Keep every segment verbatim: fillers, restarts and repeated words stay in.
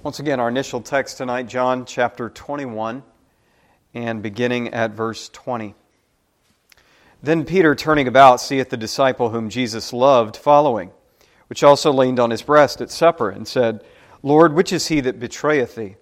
Once again, our initial text tonight, John chapter twenty-one, and beginning at verse twenty. Then Peter, turning about, seeth the disciple whom Jesus loved following, which also leaned on his breast at supper, and said, Lord, which is he that betrayeth thee?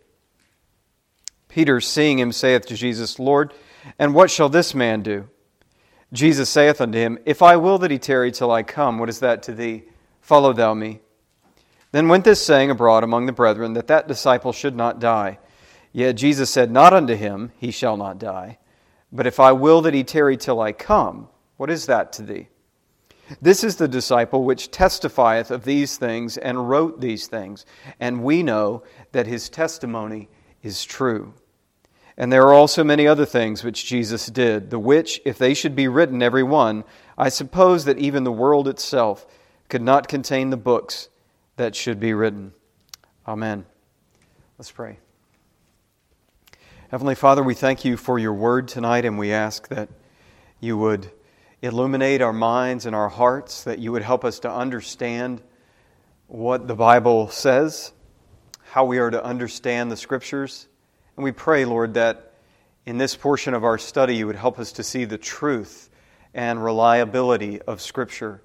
Peter, seeing him, saith to Jesus, Lord, and what shall this man do? Jesus saith unto him, If I will that he tarry till I come, what is that to thee? Follow thou me. Then went this saying abroad among the brethren, that that disciple should not die. Yet Jesus said not unto him, He shall not die. But if I will that he tarry till I come, what is that to thee? This is the disciple which testifieth of these things, and wrote these things. And we know that his testimony is true. And there are also many other things which Jesus did, the which, if they should be written every one, I suppose that even the world itself could not contain the books that should be written. Amen. Let's pray. Heavenly Father, we thank you for your word tonight, and we ask that you would illuminate our minds and our hearts, that you would help us to understand what the Bible says, how we are to understand the Scriptures. And we pray, Lord, that in this portion of our study you would help us to see the truth and reliability of Scripture.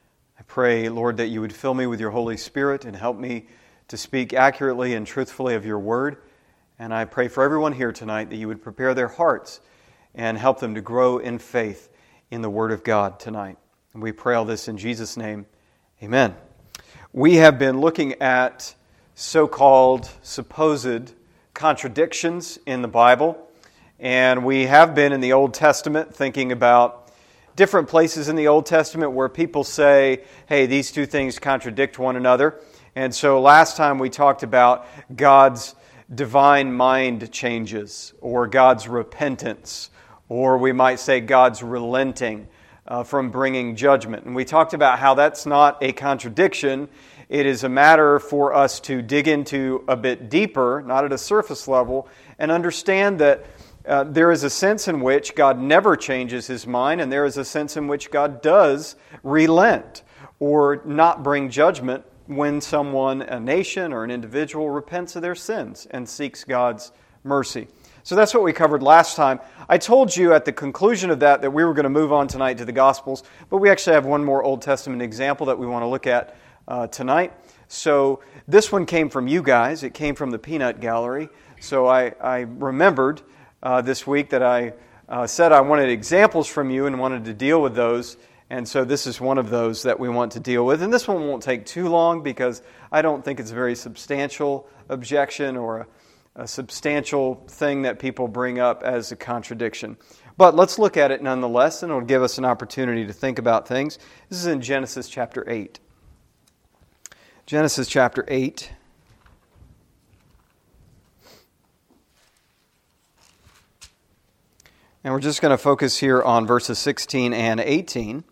I pray, Lord, that you would fill me with your Holy Spirit and help me to speak accurately and truthfully of your word. And I pray for everyone here tonight that you would prepare their hearts and help them to grow in faith in the Word of God tonight. And we pray all this in Jesus' name. Amen. We have been looking at so-called supposed contradictions in the Bible. And we have been in the Old Testament thinking about different places in the Old Testament where people say, hey, these two things contradict one another. And so last time we talked about God's divine mind changes, or God's repentance, or we might say God's relenting uh, from bringing judgment. And we talked about how that's not a contradiction. It is a matter for us to dig into a bit deeper, not at a surface level, and understand that Uh, there is a sense in which God never changes His mind, and there is a sense in which God does relent or not bring judgment when someone, a nation or an individual, repents of their sins and seeks God's mercy. So that's what we covered last time. I told you at the conclusion of that that we were going to move on tonight to the Gospels, but we actually have one more Old Testament example that we want to look at uh, tonight. So this one came from you guys. It came from the Peanut Gallery. So I, I remembered Uh, this week that I uh, said I wanted examples from you and wanted to deal with those. And so this is one of those that we want to deal with. And this one won't take too long because I don't think it's a very substantial objection or a, a substantial thing that people bring up as a contradiction. But let's look at it nonetheless, and it'll give us an opportunity to think about things. This is in Genesis chapter eight. Genesis chapter eight. And we're just going to focus here on verses sixteen and eighteen.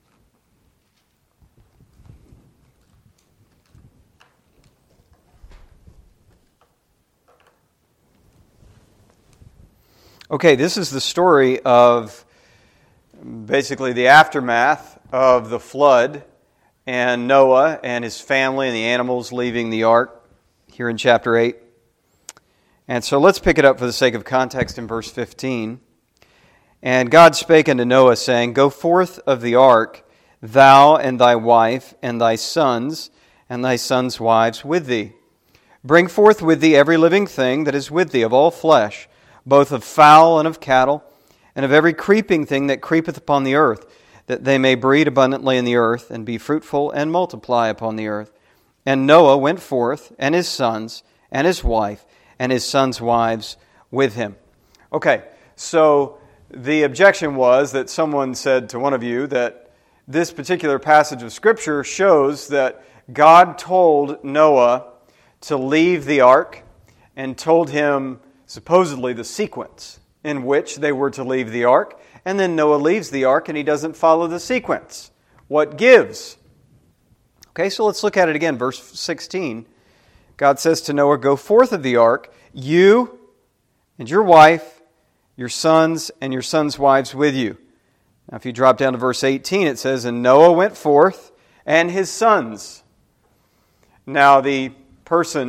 Okay, this is the story of basically the aftermath of the flood and Noah and his family and the animals leaving the ark here in chapter eight. And so let's pick it up for the sake of context in verse fifteen. And God spake unto Noah, saying, Go forth of the ark, thou and thy wife, and thy sons, and thy sons' wives with thee. Bring forth with thee every living thing that is with thee of all flesh, both of fowl and of cattle, and of every creeping thing that creepeth upon the earth, that they may breed abundantly in the earth, and be fruitful, and multiply upon the earth. And Noah went forth, and his sons, and his wife, and his sons' wives with him. Okay, so the objection was that someone said to one of you that this particular passage of Scripture shows that God told Noah to leave the ark and told him supposedly the sequence in which they were to leave the ark. And then Noah leaves the ark and he doesn't follow the sequence. What gives? Okay, so let's look at it again. Verse sixteen. God says to Noah, Go forth of the ark, you and your wife, your sons, and your sons' wives with you. Now, if you drop down to verse eighteen, it says, And Noah went forth, and his sons. Now, the person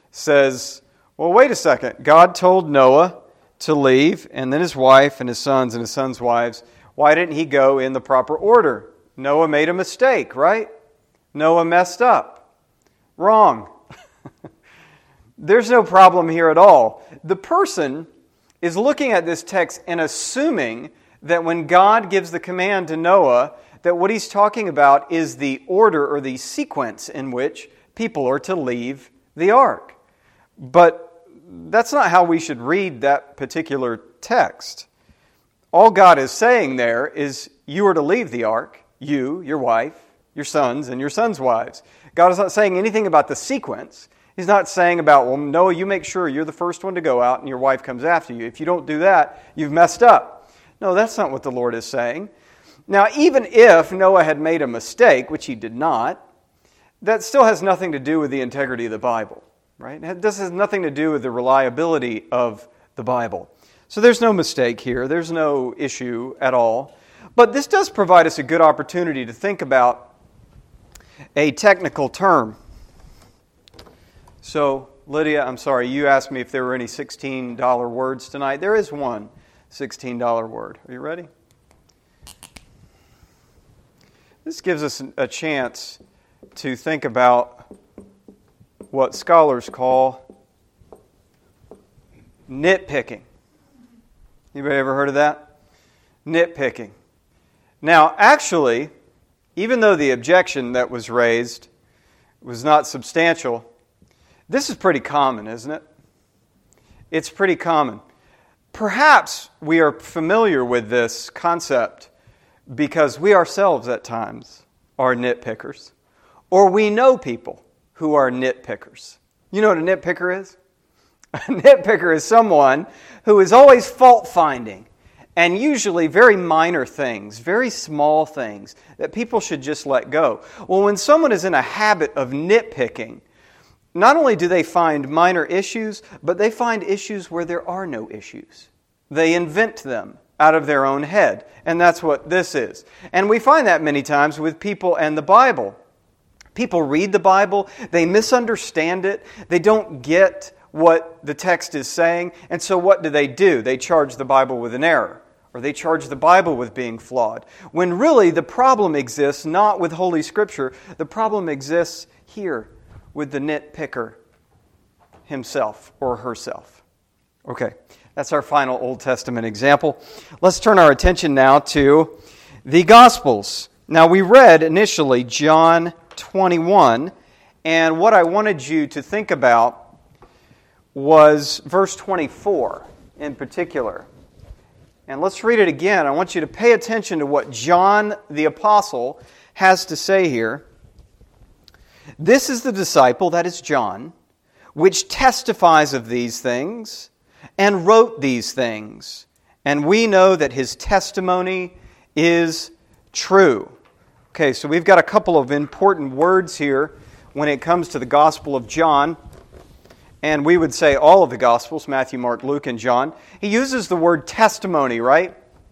says, well, wait a second. God told Noah to leave, and then his wife and his sons and his sons' wives. Why didn't he go in the proper order? Noah made a mistake, right? Noah messed up. Wrong. There's no problem here at all. The person is looking at this text and assuming that when God gives the command to Noah, that what he's talking about is the order or the sequence in which people are to leave the ark. But that's not how we should read that particular text. All God is saying there is you are to leave the ark, you, your wife, your sons, and your sons' wives. God is not saying anything about the sequence. He's not saying about, well, Noah, you make sure you're the first one to go out and your wife comes after you. If you don't do that, you've messed up. No, that's not what the Lord is saying. Now, even if Noah had made a mistake, which he did not, that still has nothing to do with the integrity of the Bible, right? This has nothing to do with the reliability of the Bible. So there's no mistake here. There's no issue at all. But this does provide us a good opportunity to think about a technical term. So, Lydia, I'm sorry, you asked me if there were any sixteen dollar words tonight. There is one sixteen dollar word. Are you ready? This gives us a chance to think about what scholars call nitpicking. Anybody ever heard of that? Nitpicking. Now, actually, even though the objection that was raised was not substantial, this is pretty common, isn't it? It's pretty common. Perhaps we are familiar with this concept because we ourselves at times are nitpickers, or we know people who are nitpickers. You know what a nitpicker is? A nitpicker is someone who is always fault-finding, and usually very minor things, very small things that people should just let go. Well, when someone is in a habit of nitpicking, not only do they find minor issues, but they find issues where there are no issues. They invent them out of their own head, and that's what this is. And we find that many times with people and the Bible. People read the Bible, they misunderstand it, they don't get what the text is saying, and so what do they do? They charge the Bible with an error, or they charge the Bible with being flawed, when really the problem exists not with Holy Scripture, the problem exists here with the nitpicker himself or herself. Okay, that's our final Old Testament example. Let's turn our attention now to the Gospels. Now, we read initially John twenty-one, and what I wanted you to think about was verse twenty-four in particular. And let's read it again. I want you to pay attention to what John the Apostle has to say here. This is the disciple, that is John, which testifies of these things and wrote these things. And we know that his testimony is true. Okay, so we've got a couple of important words here when it comes to the Gospel of John. And we would say all of the Gospels, Matthew, Mark, Luke, and John. He uses the word testimony, right?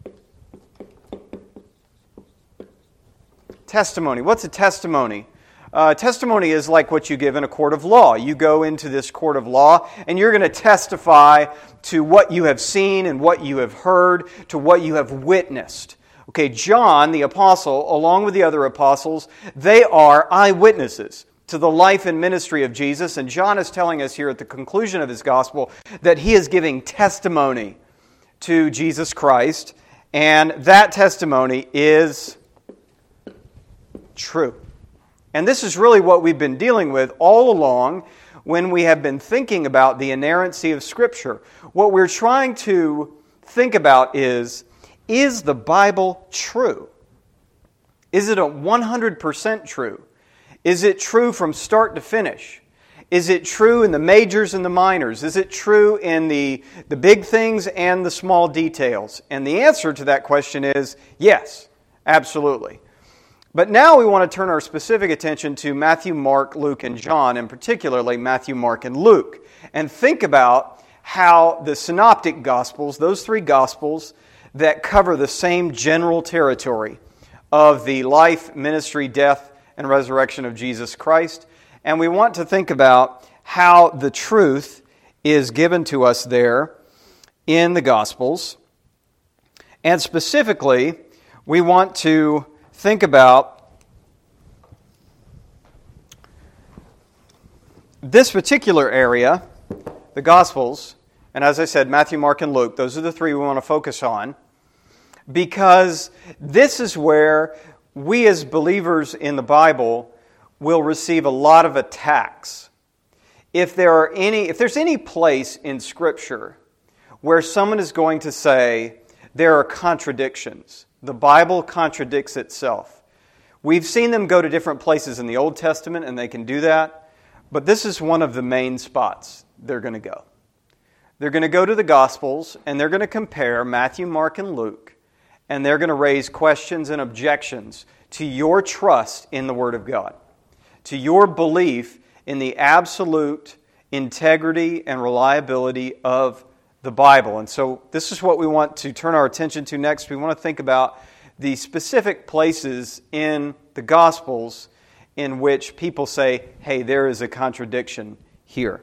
Testimony. What's a testimony? Uh, testimony is like what you give in a court of law. You go into this court of law and you're going to testify to what you have seen and what you have heard, to what you have witnessed. Okay, John, the apostle, along with the other apostles, they are eyewitnesses to the life and ministry of Jesus. And John is telling us here at the conclusion of his gospel that he is giving testimony to Jesus Christ. And that testimony is true. And this is really what we've been dealing with all along when we have been thinking about the inerrancy of Scripture. What we're trying to think about is, is the Bible true? Is it a one hundred percent true? Is it true from start to finish? Is it true in the majors and the minors? Is it true in the, the big things and the small details? And the answer to that question is yes, absolutely. But now we want to turn our specific attention to Matthew, Mark, Luke, and John, and particularly Matthew, Mark, and Luke, and think about how the synoptic Gospels, those three Gospels that cover the same general territory of the life, ministry, death, and resurrection of Jesus Christ, and we want to think about how the truth is given to us there in the Gospels. And specifically, we want to think about this particular area, the Gospels, and as I said, Matthew, Mark, and Luke. Those are the three we want to focus on, because this is where we as believers in the Bible will receive a lot of attacks. If there are any, if there's any place in Scripture where someone is going to say there are contradictions, the Bible contradicts itself. We've seen them go to different places in the Old Testament, and they can do that, but this is one of the main spots they're going to go. They're going to go to the Gospels, and they're going to compare Matthew, Mark, and Luke, and they're going to raise questions and objections to your trust in the Word of God, to your belief in the absolute integrity and reliability of the Bible. And so this is what we want to turn our attention to next. We want to think about the specific places in the Gospels in which people say, hey, there is a contradiction here.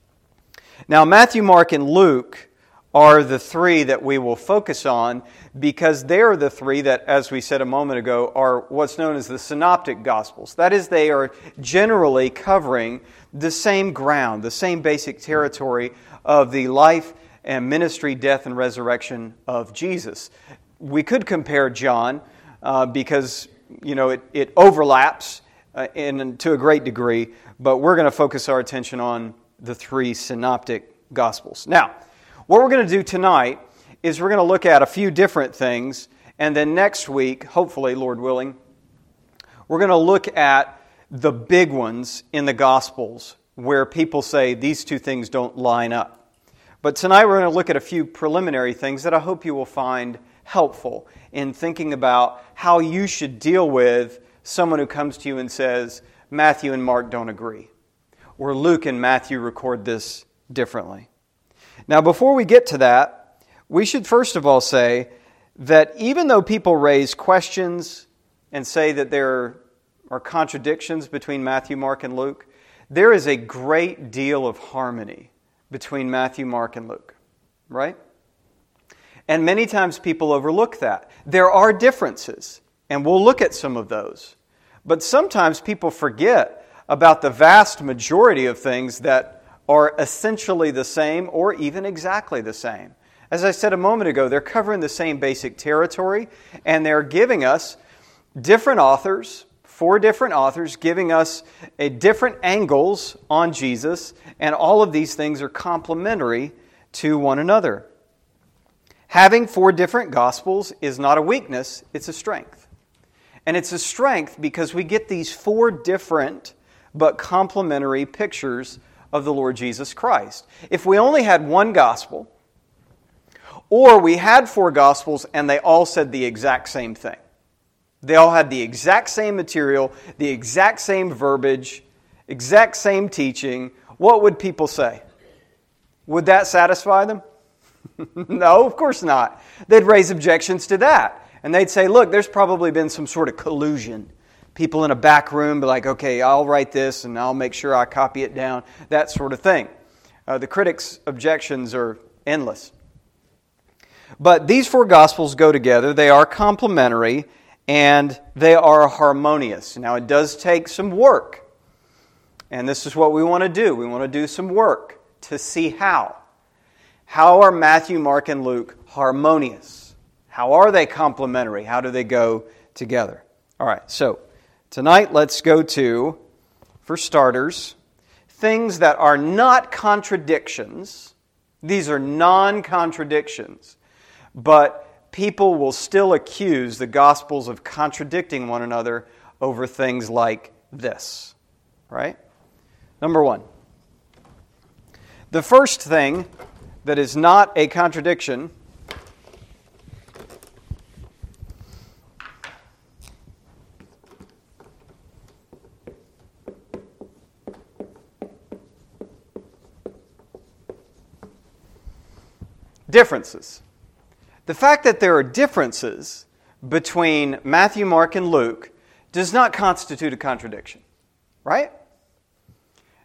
Now, Matthew, Mark, and Luke are the three that we will focus on because they're the three that, as we said a moment ago, are what's known as the synoptic Gospels. That is, they are generally covering the same ground, the same basic territory of the life and ministry, death, and resurrection of Jesus. We could compare John uh, because, you know, it, it overlaps uh, in, to a great degree, but we're going to focus our attention on the three synoptic Gospels. Now, what we're going to do tonight is we're going to look at a few different things, and then next week, hopefully, Lord willing, we're going to look at the big ones in the Gospels where people say these two things don't line up. But tonight we're going to look at a few preliminary things that I hope you will find helpful in thinking about how you should deal with someone who comes to you and says, Matthew and Mark don't agree, or Luke and Matthew record this differently. Now, before we get to that, we should first of all say that even though people raise questions and say that there are contradictions between Matthew, Mark, and Luke, there is a great deal of harmony between Matthew, Mark, and Luke, right? And many times people overlook that. There are differences, and we'll look at some of those. But sometimes people forget about the vast majority of things that are essentially the same or even exactly the same. As I said a moment ago, they're covering the same basic territory, and they're giving us different authors, four different authors, giving us a different angles on Jesus, and all of these things are complementary to one another. Having four different Gospels is not a weakness, it's a strength. And it's a strength because we get these four different but complementary pictures of the Lord Jesus Christ. If we only had one Gospel, or we had four Gospels and they all said the exact same thing, they all had the exact same material, the exact same verbiage, exact same teaching, what would people say? Would that satisfy them? No, of course not. They'd raise objections to that. And they'd say, look, there's probably been some sort of collusion. People in a back room be like, okay, I'll write this and I'll make sure I copy it down, that sort of thing. Uh, the critics' objections are endless. But these four Gospels go together. They are complementary and they are harmonious. Now, it does take some work. And this is what we want to do. We want to do some work to see how. How are Matthew, Mark, and Luke harmonious? How are they complementary? How do they go together? All right, so tonight let's go to, for starters, things that are not contradictions. These are non-contradictions. But people will still accuse the Gospels of contradicting one another over things like this. Right? Number one. The first thing that is not a contradiction differences. The fact that there are differences between Matthew, Mark, and Luke does not constitute a contradiction, right?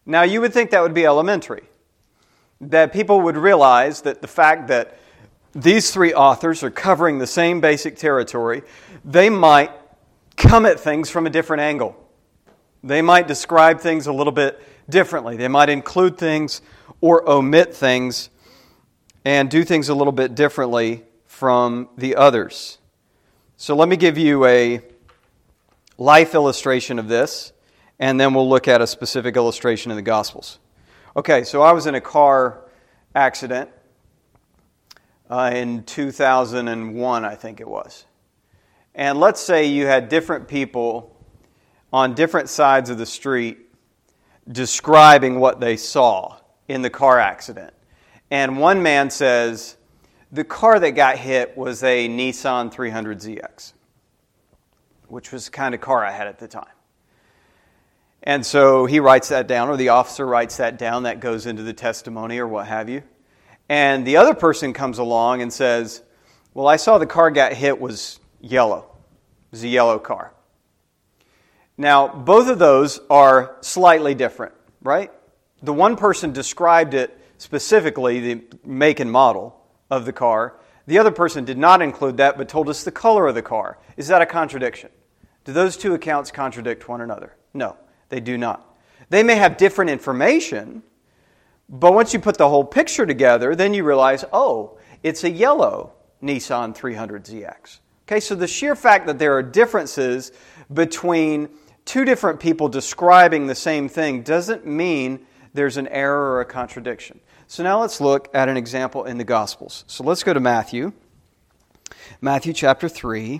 Now, you would think that would be elementary, that people would realize that the fact that these three authors are covering the same basic territory, they might come at things from a different angle. They might describe things a little bit differently. They might include things or omit things and do things a little bit differently from the others. So let me give you a life illustration of this, and then we'll look at a specific illustration in the Gospels. Okay, so I was in a car accident uh, in two thousand one, I think it was. And let's say you had different people on different sides of the street describing what they saw in the car accident. And one man says, the car that got hit was a Nissan three hundred Z X, which was the kind of car I had at the time. And so he writes that down, or the officer writes that down, that goes into the testimony or what have you. And the other person comes along and says, well, I saw the car got hit was yellow. It was a yellow car. Now, both of those are slightly different, right? The one person described it specifically, the make and model of the car. The other person did not include that, but told us the color of the car. Is that a contradiction? Do those two accounts contradict one another? No, they do not. They may have different information, but once you put the whole picture together, then you realize, oh, it's a yellow Nissan three hundred Z X. Okay, so the sheer fact that there are differences between two different people describing the same thing doesn't mean there's an error or a contradiction. So now let's look at an example in the Gospels. So let's go to Matthew. Matthew chapter three.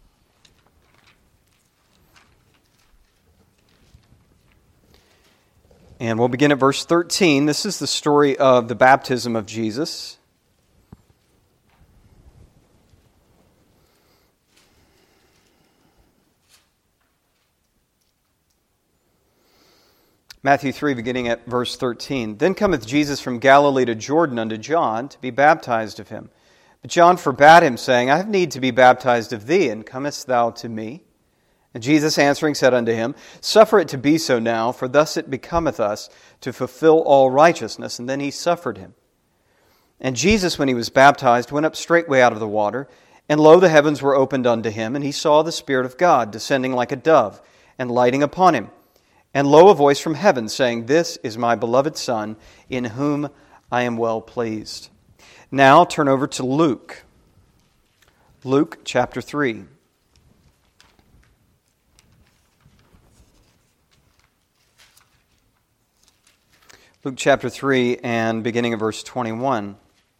And we'll begin at verse thirteen. This is the story of the baptism of Jesus. Matthew three, beginning at verse thirteen. Then cometh Jesus from Galilee to Jordan unto John to be baptized of him. But John forbade him, saying, I have need to be baptized of thee, and comest thou to me? And Jesus answering said unto him, Suffer it to be so now, for thus it becometh us to fulfill all righteousness. And then he suffered him. And Jesus, when he was baptized, went up straightway out of the water, and lo, the heavens were opened unto him, and he saw the Spirit of God descending like a dove, and lighting upon him. And lo, a voice from heaven, saying, This is my beloved Son, in whom I am well pleased. Now turn over to Luke. Luke chapter three. Luke chapter three and beginning of verse twenty-one.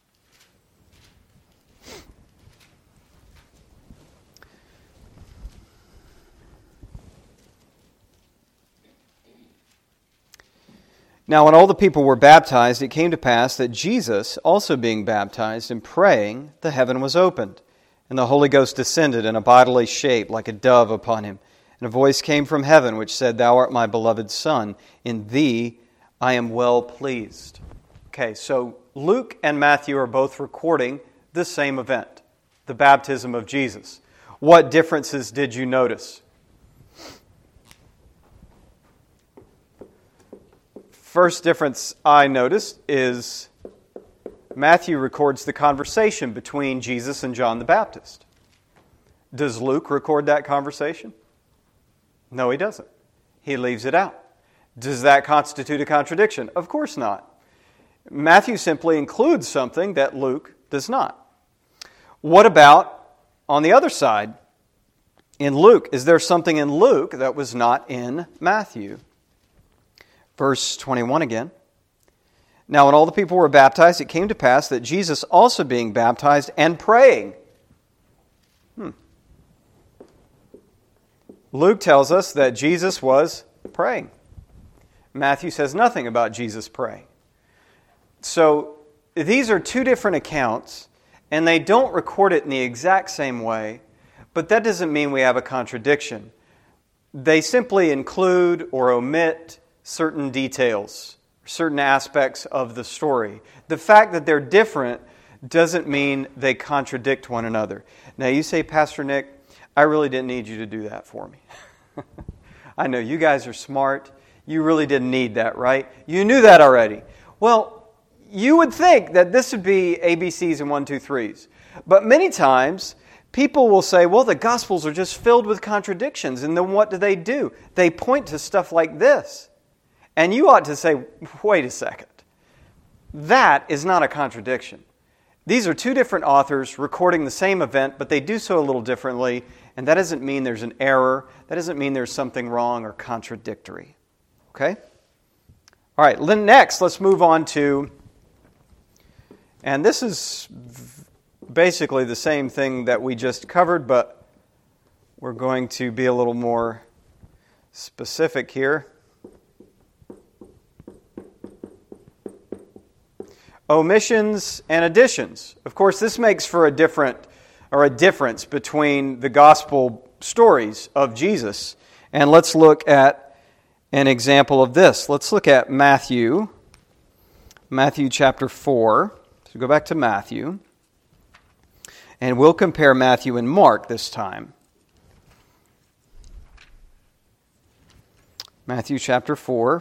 Now when all the people were baptized, it came to pass that Jesus, also being baptized and praying, the heaven was opened, and the Holy Ghost descended in a bodily shape like a dove upon him. And a voice came from heaven which said, Thou art my beloved Son, in thee I am well pleased. Okay, so Luke and Matthew are both recording the same event, the baptism of Jesus. What differences did you notice? First difference I noticed is Matthew records the conversation between Jesus and John the Baptist. Does Luke record that conversation? No, he doesn't. He leaves it out. Does that constitute a contradiction? Of course not. Matthew simply includes something that Luke does not. What about on the other side? In Luke, is there something in Luke that was not in Matthew? Verse twenty-one again. Now when all the people were baptized, it came to pass that Jesus also being baptized and praying. Hmm. Luke tells us that Jesus was praying. Matthew says nothing about Jesus praying. So these are two different accounts, and they don't record it in the exact same way, but that doesn't mean we have a contradiction. They simply include or omit certain details, certain aspects of the story. The fact that they're different doesn't mean they contradict one another. Now you say, Pastor Nick, I really didn't need you to do that for me. I know you guys are smart. You really didn't need that, right? You knew that already. Well, you would think that this would be A B Cs and one, two, threes. But many times, people will say, well, the Gospels are just filled with contradictions. And then what do they do? They point to stuff like this. And you ought to say, wait a second. That is not a contradiction. These are two different authors recording the same event, but they do so a little differently. And that doesn't mean there's an error. That doesn't mean there's something wrong or contradictory. Okay? All right, next, let's move on to, and this is basically the same thing that we just covered, but we're going to be a little more specific here. Omissions and additions. Of course, this makes for a different or a difference between the gospel stories of Jesus. And let's look at an example of this. Let's look at Matthew, Matthew chapter four. So go back to Matthew. And we'll compare Matthew and Mark this time. Matthew chapter four.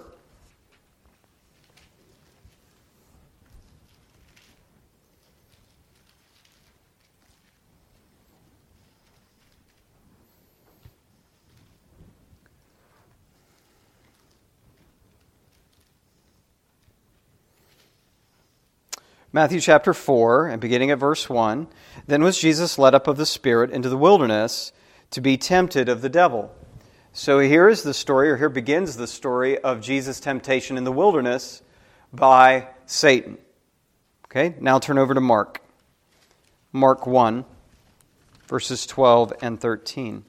Matthew chapter four, and beginning at verse one, then was Jesus led up of the Spirit into the wilderness to be tempted of the devil. So here is the story, or here begins the story of Jesus' temptation in the wilderness by Satan. Okay, now turn over to Mark. Mark one, verses twelve and thirteen.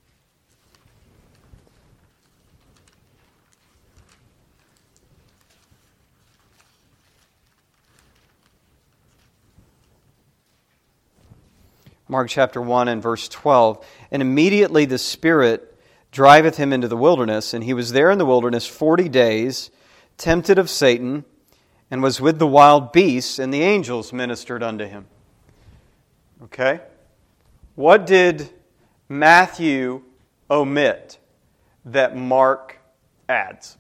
Mark chapter one and verse twelve. And immediately the Spirit driveth him into the wilderness, and he was there in the wilderness forty days, tempted of Satan, and was with the wild beasts, and the angels ministered unto him. Okay? What did Matthew omit that Mark adds?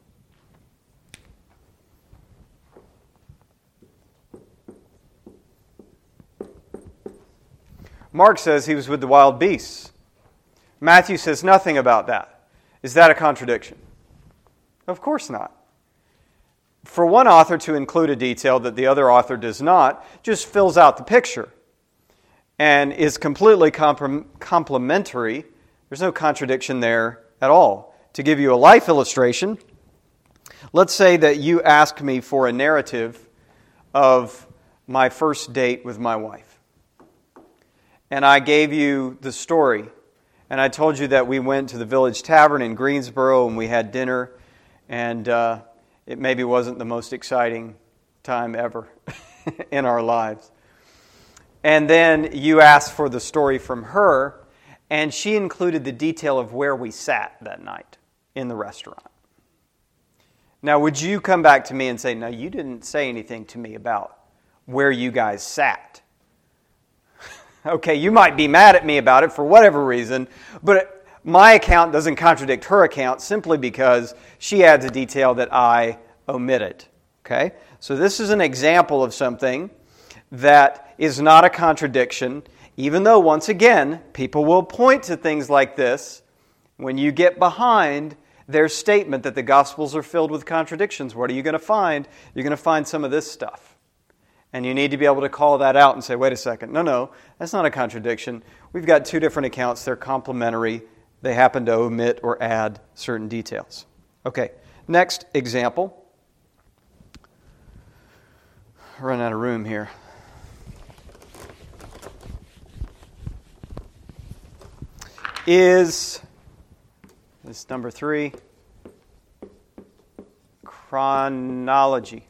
Mark says he was with the wild beasts. Matthew says nothing about that. Is that a contradiction? Of course not. For one author to include a detail that the other author does not just fills out the picture and is completely comprom- complementary. There's no contradiction there at all. To give you a life illustration, let's say that you ask me for a narrative of my first date with my wife. And I gave you the story. And I told you that we went to the Village Tavern in Greensboro and we had dinner. And uh, it maybe wasn't the most exciting time ever in our lives. And then you asked for the story from her. And she included the detail of where we sat that night in the restaurant. Now, would you come back to me and say, no, you didn't say anything to me about where you guys sat? Okay, you might be mad at me about it for whatever reason, but my account doesn't contradict her account simply because she adds a detail that I omitted. Okay? So this is an example of something that is not a contradiction, even though, once again, people will point to things like this when you get behind their statement that the Gospels are filled with contradictions. What are you going to find? You're going to find some of this stuff. And you need to be able to call that out and say, wait a second, no, no, that's not a contradiction. We've got two different accounts. They're complementary. They happen to omit or add certain details. Okay, next example. Run out of room here. Is, this number three, chronology.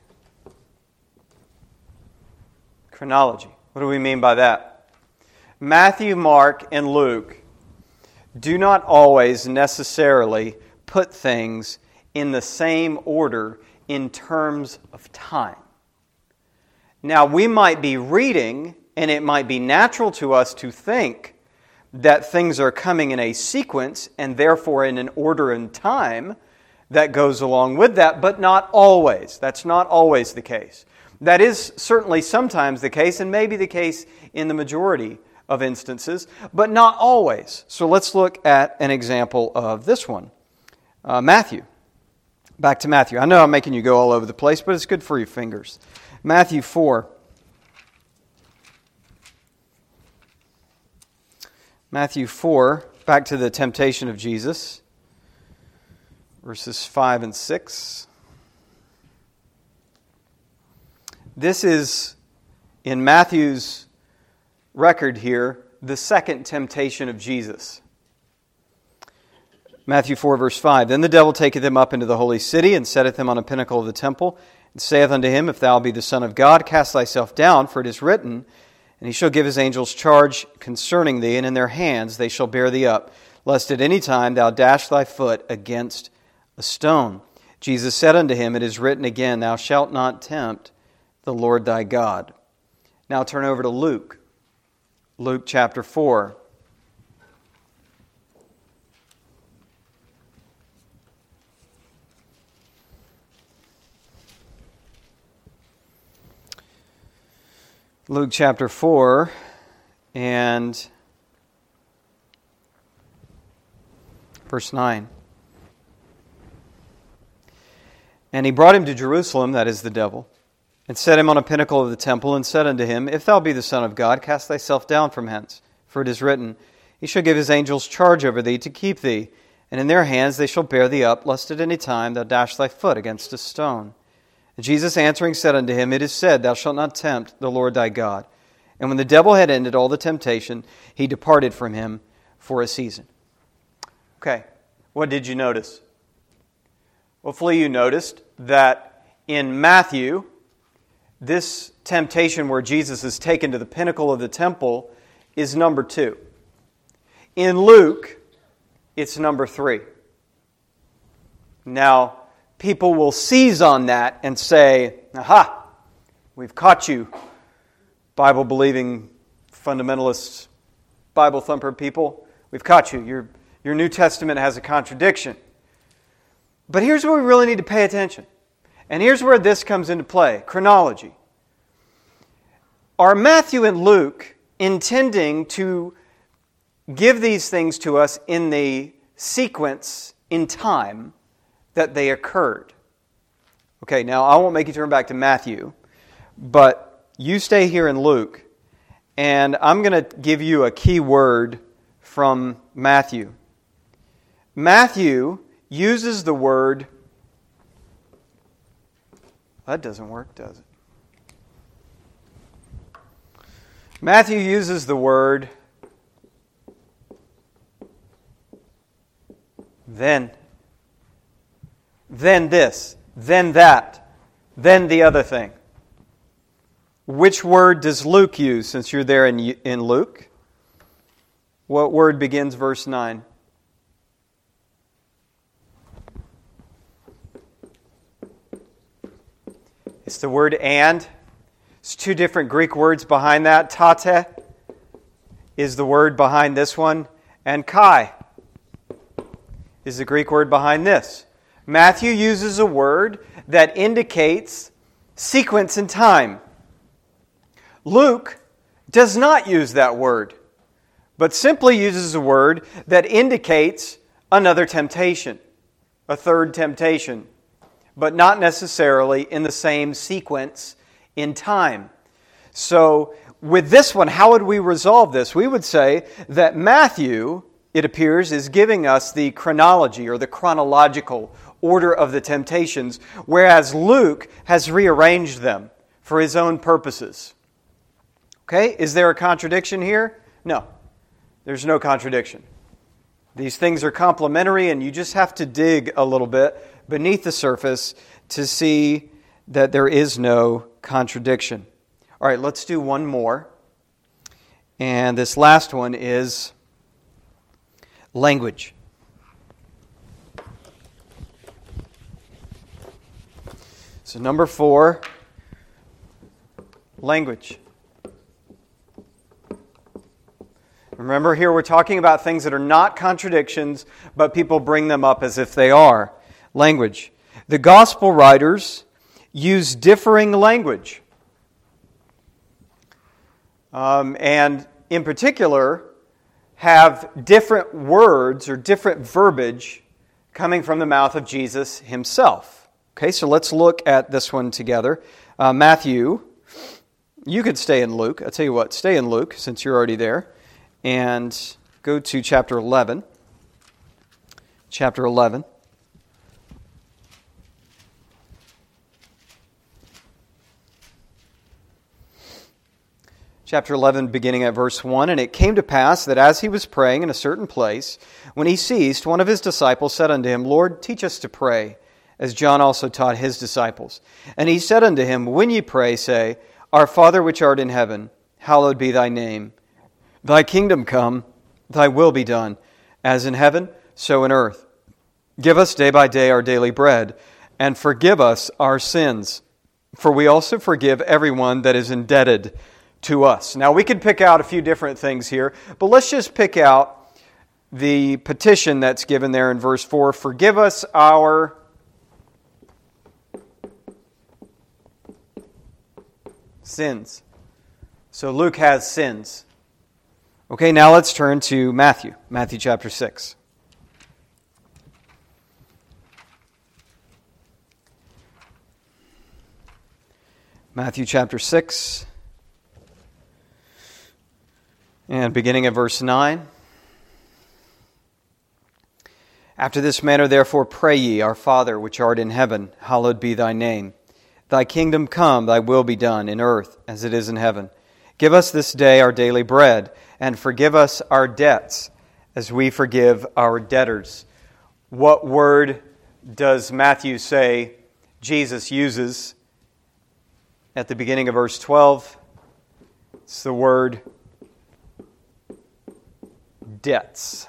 Chronology. What do we mean by that? Matthew, Mark, and Luke do not always necessarily put things in the same order in terms of time. Now, we might be reading, and it might be natural to us to think that things are coming in a sequence and therefore in an order in time, that goes along with that, but not always. That's not always the case. That is certainly sometimes the case, and maybe the case in the majority of instances, but not always. So let's look at an example of this one. Uh, Matthew. Back to Matthew. I know I'm making you go all over the place, but it's good for your fingers. Matthew four. Matthew four, back to the temptation of Jesus, verses five and six. This is, in Matthew's record here, the second temptation of Jesus. Matthew four, verse five. Then the devil taketh him up into the holy city, and setteth him on a pinnacle of the temple, and saith unto him, If thou be the Son of God, cast thyself down, for it is written, And he shall give his angels charge concerning thee, and in their hands they shall bear thee up, lest at any time thou dash thy foot against a stone. Jesus said unto him, It is written again, Thou shalt not tempt the Lord thy God. Now turn over to Luke. Luke chapter four. Luke chapter four and verse nine. And he brought him to Jerusalem, that is the devil, and set him on a pinnacle of the temple, and said unto him, If thou be the Son of God, cast thyself down from hence. For it is written, He shall give his angels charge over thee to keep thee, and in their hands they shall bear thee up, lest at any time thou dash thy foot against a stone. And Jesus answering said unto him, It is said, Thou shalt not tempt the Lord thy God. And when the devil had ended all the temptation, he departed from him for a season. Okay, what did you notice? Hopefully you noticed that in Matthew, this temptation where Jesus is taken to the pinnacle of the temple is number two. In Luke, it's number three. Now, people will seize on that and say, Aha, we've caught you, Bible-believing, fundamentalist, Bible-thumper people. We've caught you. Your, your New Testament has a contradiction. But here's where we really need to pay attention. And here's where this comes into play, chronology. Are Matthew and Luke intending to give these things to us in the sequence in time that they occurred? Okay, now I won't make you turn back to Matthew, but you stay here in Luke, and I'm going to give you a key word from Matthew. Matthew uses the word, that doesn't work, does it? Matthew uses the word then. Then this, then that, then the other thing. Which word does Luke use since you're there in, in Luke? What word begins verse nine? It's the word and. It's two different Greek words behind that. Tate is the word behind this one, and kai is the Greek word behind this. Matthew uses a word that indicates sequence in time. Luke does not use that word, but simply uses a word that indicates another temptation, a third temptation, but not necessarily in the same sequence in time. So, with this one, how would we resolve this? We would say that Matthew, it appears, is giving us the chronology or the chronological order of the temptations, whereas Luke has rearranged them for his own purposes. Okay, is there a contradiction here? No, there's no contradiction. These things are complementary, and you just have to dig a little bit beneath the surface to see that there is no contradiction. All right, let's do one more. And this last one is language. So number four, language. Remember here we're talking about things that are not contradictions, but people bring them up as if they are. language. The gospel writers use differing language. Um, and in particular, have different words or different verbiage coming from the mouth of Jesus himself. Okay, so let's look at this one together. Uh, Matthew, you could stay in Luke. I'll tell you what, stay in Luke since you're already there. And go to chapter eleven. Chapter eleven. Chapter eleven, beginning at verse one, "And it came to pass that as he was praying in a certain place, when he ceased, one of his disciples said unto him, Lord, teach us to pray, as John also taught his disciples. And he said unto him, When ye pray, say, Our Father which art in heaven, hallowed be thy name. Thy kingdom come, thy will be done, as in heaven, so in earth. Give us day by day our daily bread, and forgive us our sins, for we also forgive everyone that is indebted to us." Now, we could pick out a few different things here, but let's just pick out the petition that's given there in verse four. Forgive us our sins. So Luke has sins. Okay, now let's turn to Matthew. Matthew chapter six. Matthew chapter six. And beginning at verse nine. "After this manner therefore pray ye, Our Father which art in heaven, hallowed be thy name. Thy kingdom come, thy will be done, in earth as it is in heaven. Give us this day our daily bread, and forgive us our debts, as we forgive our debtors." What word does Matthew say Jesus uses at the beginning of verse twelve? It's the word debts.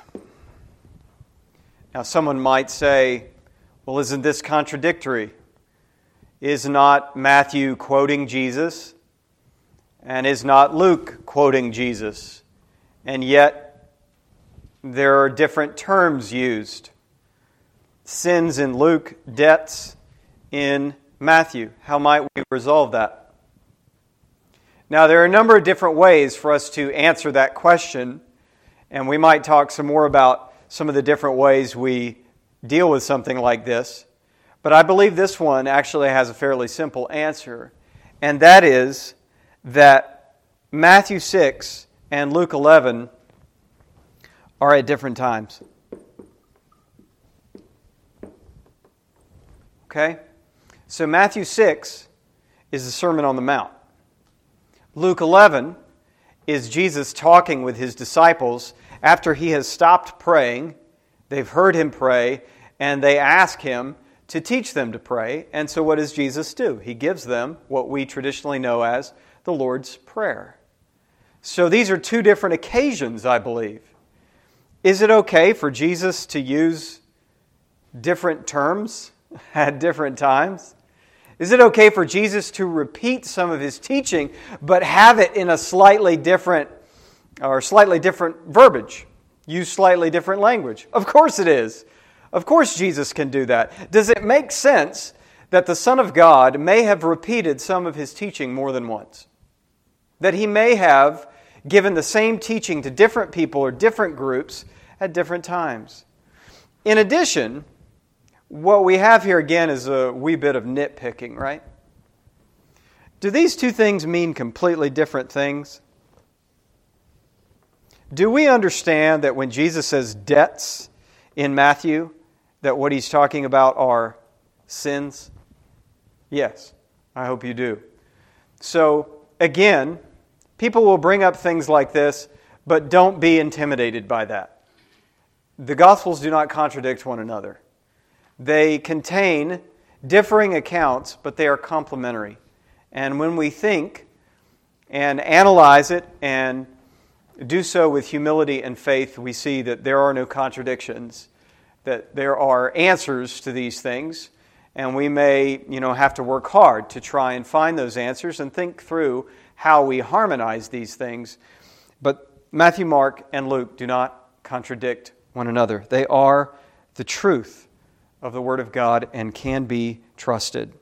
Now, someone might say, well, isn't this contradictory? Is not Matthew quoting Jesus? And is not Luke quoting Jesus? And yet, there are different terms used. Sins in Luke, debts in Matthew. How might we resolve that? Now, there are a number of different ways for us to answer that question. And we might talk some more about some of the different ways we deal with something like this. But I believe this one actually has a fairly simple answer. And that is that Matthew six and Luke eleven are at different times. Okay? So Matthew six is the Sermon on the Mount. Luke eleven is Jesus talking with his disciples after he has stopped praying. They've heard him pray, and they ask him to teach them to pray. And so what does Jesus do? He gives them what we traditionally know as the Lord's Prayer. So these are two different occasions, I believe. Is it okay for Jesus to use different terms at different times? Is it okay for Jesus to repeat some of his teaching, but have it in a slightly different or slightly different verbiage? Use slightly different language? Of course it is. Of course Jesus can do that. Does it make sense that the Son of God may have repeated some of his teaching more than once? That he may have given the same teaching to different people or different groups at different times? In addition, what we have here again is a wee bit of nitpicking, right? Do these two things mean completely different things? Do we understand that when Jesus says debts in Matthew, that what he's talking about are sins? Yes, I hope you do. So, again, people will bring up things like this, but don't be intimidated by that. The Gospels do not contradict one another. They contain differing accounts, but they are complementary. And when we think and analyze it and do so with humility and faith, we see that there are no contradictions, that there are answers to these things, and we may, you know, have to work hard to try and find those answers and think through how we harmonize these things. But Matthew, Mark, and Luke do not contradict one another. They are the truth of the Word of God and can be trusted.